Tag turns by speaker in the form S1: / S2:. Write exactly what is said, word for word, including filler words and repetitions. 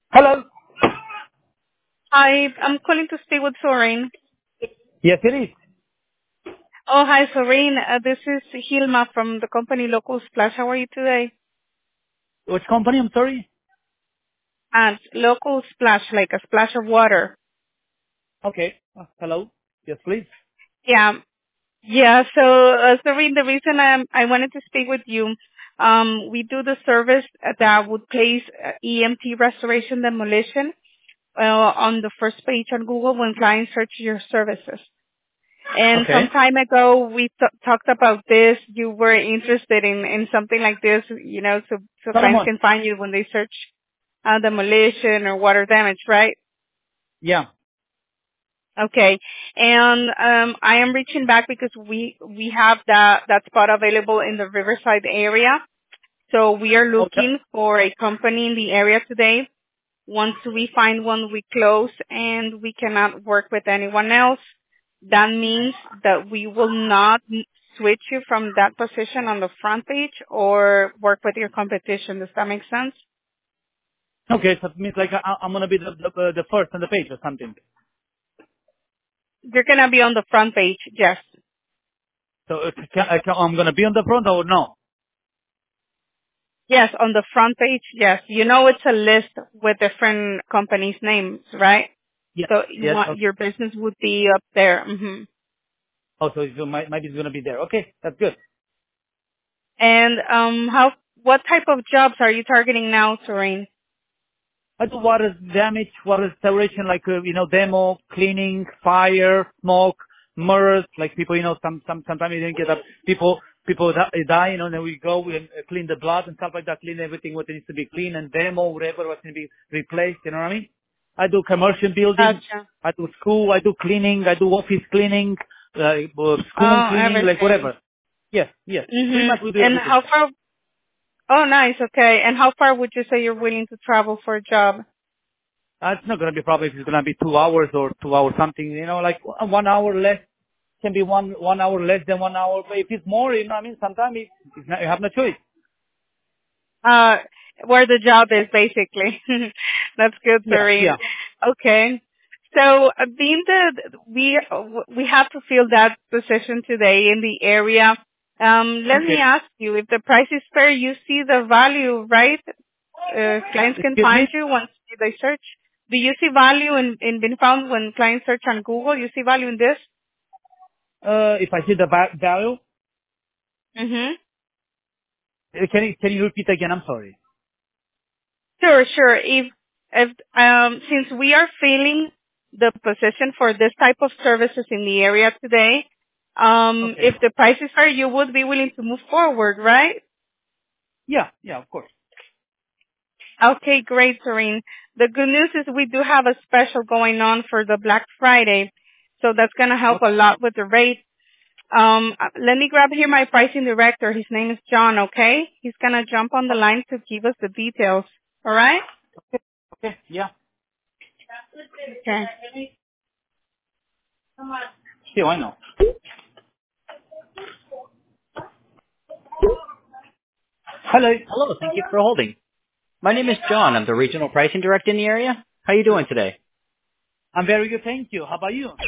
S1: Hello.
S2: Hi, I'm calling to speak with Soreen.
S1: Yes, it is.
S2: Oh, hi, Soreen. Uh, this is Hilma from the company Local Splash. How are you today?
S1: Which company? I'm sorry.
S2: And Local Splash, like a splash of water.
S1: Okay. Uh, hello. Yes, please.
S2: Yeah, yeah. So, uh, Soreen, the reason I I wanted to speak with you, um, we do the service that would place uh, E M T restoration demolition uh, on the first page on Google when clients search your services. And some
S1: Okay.
S2: time ago, we t- talked about this. You were interested in, in something like this, you know, so, so clients
S1: Solomon.
S2: can find you when they search uh, demolition or water damage, right?
S1: Yeah.
S2: Okay. And um, I am reaching back because we we have that, that spot available in the Riverside area. So we are
S1: Okay.
S2: looking for a company in the area today. Once we find one, we close and we cannot work with anyone else. That means that we will not n- switch you from that position on the front page or work with your competition. Does that make sense?
S1: Okay. So it means like I, I'm gonna be the the, uh, the first on the page or something.
S2: You're going to be on the front page, yes.
S1: So uh, can, I can, I'm gonna be on the front or no?
S2: Yes, on the front page, yes. You know it's a list with different companies' names, right?
S1: Yes.
S2: So you
S1: Yes.
S2: want,
S1: Okay.
S2: your business would be up there. hmm
S1: Oh, so it's, my, maybe it's gonna be there. Okay. That's good.
S2: And um, how? What type of jobs are you targeting now, Serene?
S1: I do water damage, water restoration, like, uh, you know, demo, cleaning, fire, smoke, murders, like people, you know, some, some, sometimes you don't get up, people, people die, die, you know, and then we go and uh, clean the blood and stuff like that, clean everything what needs to be cleaned and demo, whatever what needs to be replaced, you know what I mean? I do commercial building,
S2: Gotcha.
S1: I do school, I do cleaning, I do office cleaning, uh, uh, school
S2: Oh,
S1: cleaning, like
S2: everything.
S1: whatever. Yes, yes. Pretty
S2: Mhm.
S1: much we do
S2: And
S1: everything.
S2: how far? Oh, nice. Okay. And how far would you say you're willing to travel for a job?
S1: Uh, it's not going to be probably if it's going to be two hours or two hours something, you know, like one one hour less can be one one hour less than one hour. But if it's more, you know, what I mean, sometimes it, it's not, you have no choice.
S2: Uh, where the job is, basically. That's good,
S1: Yeah,
S2: Serene.
S1: yeah.
S2: Okay. So, uh, being that we we have to fill that position today in the area, um, let me
S1: Okay.
S2: ask you: if the price is fair, you see the value, right? Uh, clients can
S1: Excuse me.
S2: find you once they search. Do you see value in, in being found when clients search on Google? You see value in this?
S1: Uh, if I see the va- value,
S2: Mm-hmm.
S1: uh, can you can you repeat again? I'm sorry.
S2: Sure, sure. If, if, um, since we are filling the position for this type of services in the area today, um,
S1: Okay.
S2: if the price is fair, you would be willing to move forward, right?
S1: Yeah, yeah, of course.
S2: Okay, great, Serene. The good news is we do have a special going on for the Black Friday, so that's going to help
S1: Okay.
S2: a lot with the rate. Um, uh, let me grab here my pricing director. His name is John, okay? He's going to jump on the line to give us the details. All right?
S1: Okay. Yeah.
S2: Okay.
S1: Sí, bueno. Hello.
S3: Hello, thank you for holding. My name is John. I'm the regional pricing director in the area. How are you doing today?
S1: I'm very good, thank you. How about you?